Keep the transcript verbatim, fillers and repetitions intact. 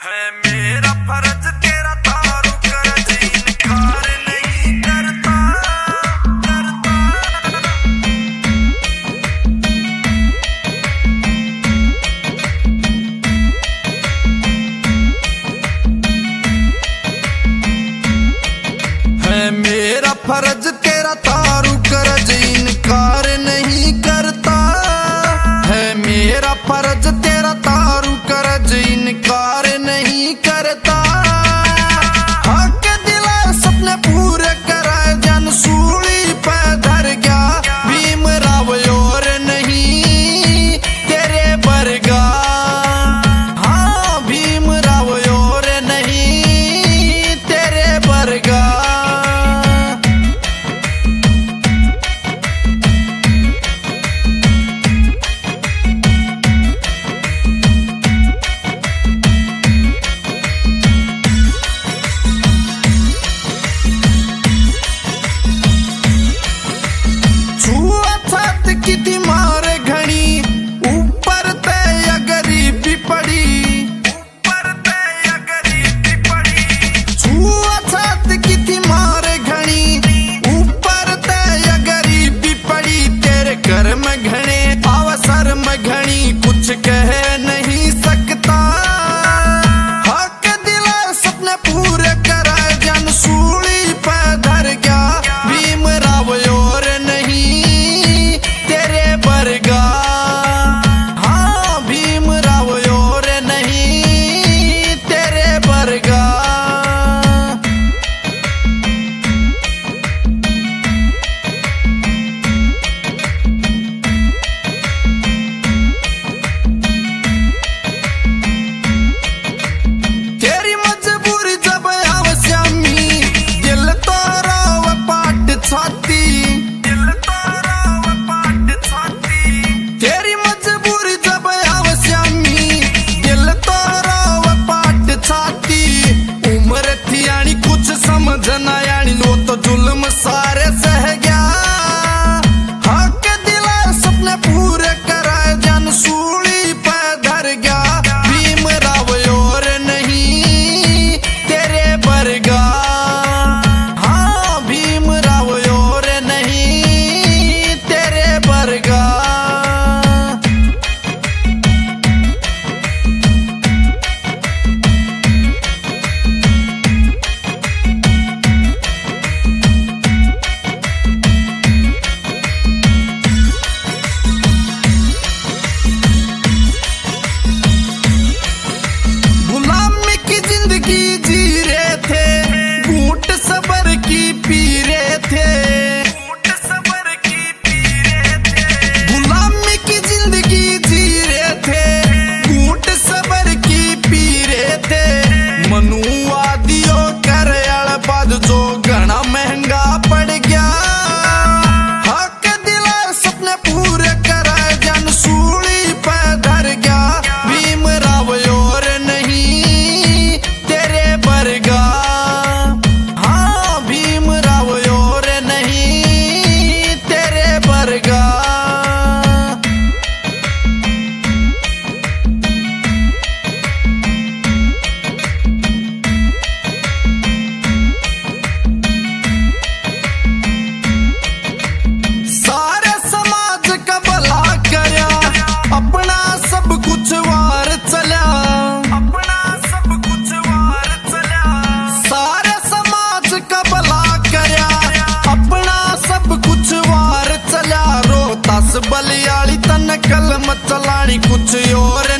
है मेरा फर्ज तेरा तारुक करज इनकार नहीं करता करता। है मेरा फर्ज तेरा तारुक करज इनकार नहीं करता। है मेरा फर्ज तेरा तारुक करज इनकार नहीं करता। हक दिला सपने पूरे करा जन सूली पे धर गया भीमराव और नहीं तेरे बरगा। हाँ भीमराव और नहीं तेरे बरगा। किती मार घणी ऊपर ते या गरीबी पड़ी ऊपर ते या गरीबी पड़ी। छुआ छात किती मार घणी ऊपर ते या गरीबी पड़ी। तेरे घर में घने अवसर में घनी कुछ कह नहीं सकता। हक दिला सपने पूरे करा जन सूली पे धर गया भीमराव और नहीं तेरे बरगा। हाँ भीमराव और नहीं तेरे बरगा। तेरी मजबूरी जब आवश्यमी दिल तोरा व पाट छाती दिल तोरा व पाट छाती। तेरी मजबूरी जब आवश्यमी दिल तोरा व पाट छाती। उम्र थी यानी कुछ समझ ना यानी लो तो जुल्म सारे सह गया। हक दिला सपने पूरे करा जन सूली पे धर गया भीमराव और नहीं तेरे बरगा। हाँ भीमराव और नहीं तेरे बरगा। गुलामी की जिंदगी जी रहे थे घूंट सबर की पी रहे थे घूंट सबर की पी रहे थे। गुलामी की जिंदगी जी रहे थे घूंट सबर की पी रहे थे। मनुवादियों कर अड़बाद जो घना महंगा पड़ गया। हक दिला सपने पूरे करा जन सूली पे धर गया भीमराव और नहीं तेरे बरगा। हाँ भीमराव और नहीं तेरे बरगा। सारे समाज का भला करया अपना सब कुछ वार चला अपना सब कुछ वार चला। सारे समाज का भला करया अपना सब कुछ वार चला। रोहतास बलियाली तन कलम चलानी कुछ और